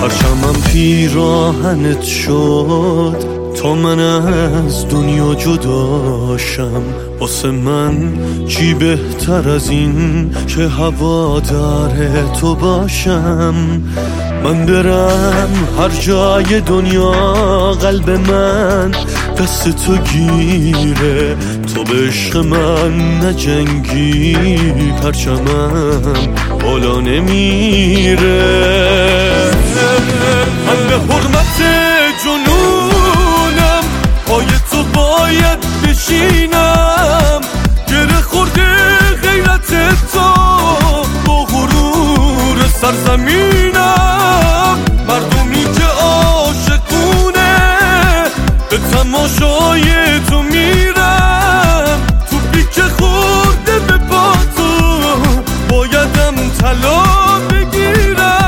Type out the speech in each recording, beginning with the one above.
پرچمم پیراهنت شد تا من از دنیا جداشم. واسه من چی بهتر از این که هوادار تو باشم. من برم هر جای دنیا قلب من دست تو گیره. تو به عشق من نجنگی پرچمم بالا نمیره. من به حرمت جنونم پای تو باید بشینم. گره خورده غیرت تو با غرور سرزمینم. مردمی که عاشقونه به تماشای تو میرم. تو پیک خورده به پا تو بایدم طلا بگیرم.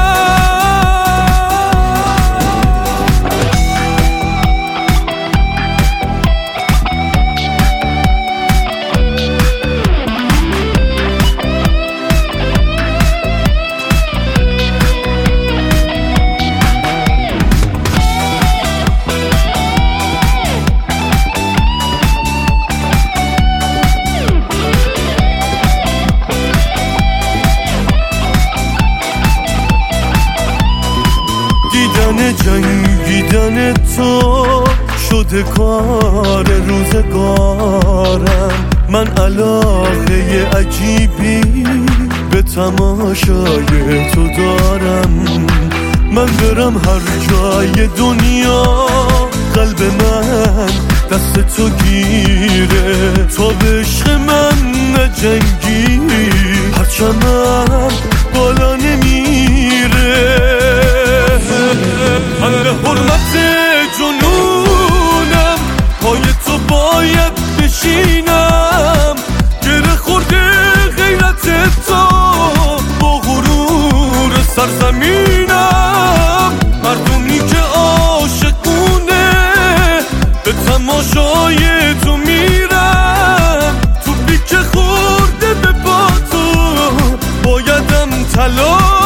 جنگیدن تو شده کار روزگارم. من علاقه عجیبی به تماشای تو دارم. من برم هر جای دنیا قلب من دست تو گیره. تو به عشق من نجنگی پرچمم بالا نمیره. من به حرمت جنونم پای تو باید بشینم. گره خورده غیرت تو با غرور سرزمینم. مردمی که عاشقونه به تماشای تو میرم. تو پیک خورده به پا تو بایدم طلا